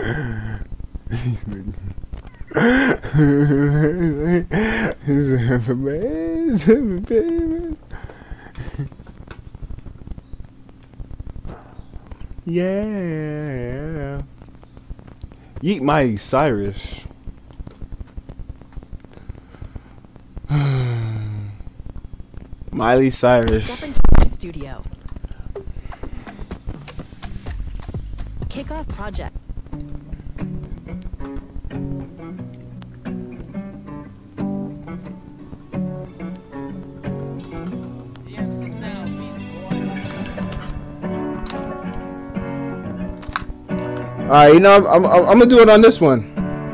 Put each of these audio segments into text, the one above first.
Yeah. Yeet Miley Cyrus. Miley Cyrus. Step into the studio. Kick off project. Alright, you know, I'm gonna do it on this one.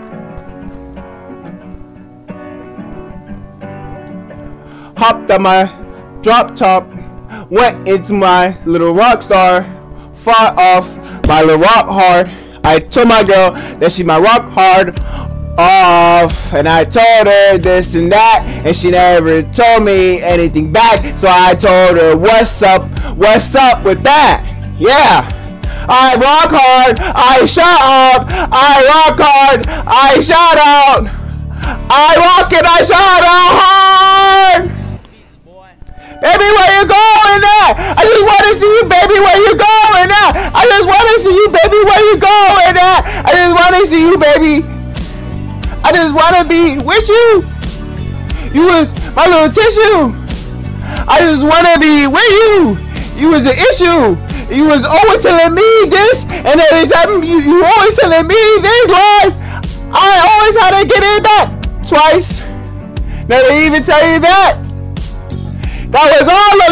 Hopped on my drop top, went into my little rock star, far off my little rock hard. I told my girl that she my rock hard off, and I told her this and that, and she never told me anything back. So I told her, what's up with that? Yeah. I rock hard, I shout out, I rock hard, I shout out, I rock and I shout out hard. Baby, where you going at? I just want to see you, baby, where you going at? I just want to see you, baby, where you going at? I just want to see you, baby. I just want to be with you. You was my little tissue. I just want to be with you. You was the issue. You was always telling me this, and every time you always telling me this lies. I always had to get it back twice. Never even tell you that. That was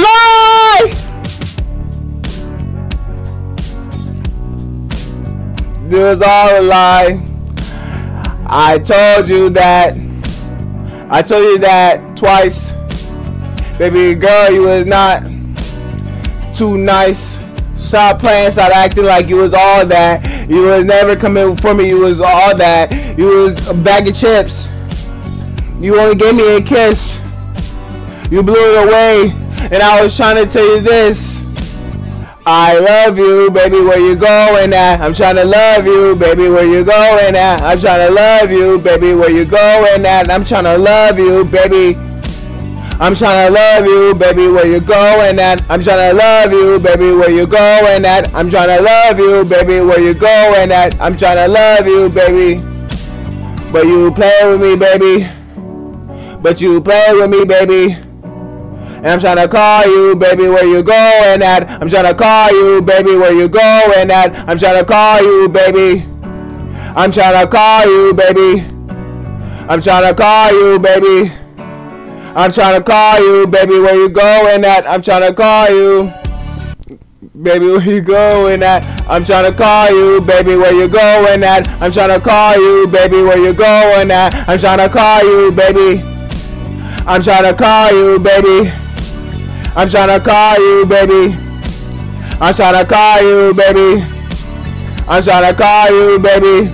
all a lie. It was all a lie. I told you that. I told you that twice. Baby girl, you was not too nice. Stop playing, stop acting like you was all that. You was never coming for me, you was all that. You was a bag of chips. You only gave me a kiss. You blew it away, and I was trying to tell you this. I love you, baby, where you going at? I'm trying to love you, baby, where you going at? I'm trying to love you, baby, where you going at? I'm trying to love you, baby. I'm trying to love you, baby, where you going at? I'm trying to love you, baby, where you going at? I'm trying to love you, baby, where you going at? I'm trying to love you, baby. But you play with me, baby. But you play with me, baby. And I'm trying to call you, baby, where you going at? I'm trying to call you, baby, where you going at? I'm trying to call you, baby. I'm trying to call you, baby. I'm trying to call you, baby. I'm trying to call you, baby, where you going at? I'm trying to call you, baby, where you going at? I'm trying to call you, baby, where you going at? I'm trying to call you, baby, where you going at? I'm trying to call you, baby. I'm trying to call you, baby. I'm trying to call you, baby. I'm trying to call you, baby. I'm trying to call you, baby.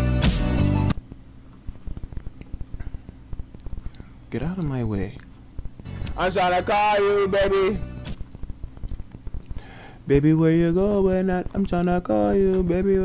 Get out of my way. I'm trying to call you, baby. Baby, where you going at? I'm trying to call you, baby.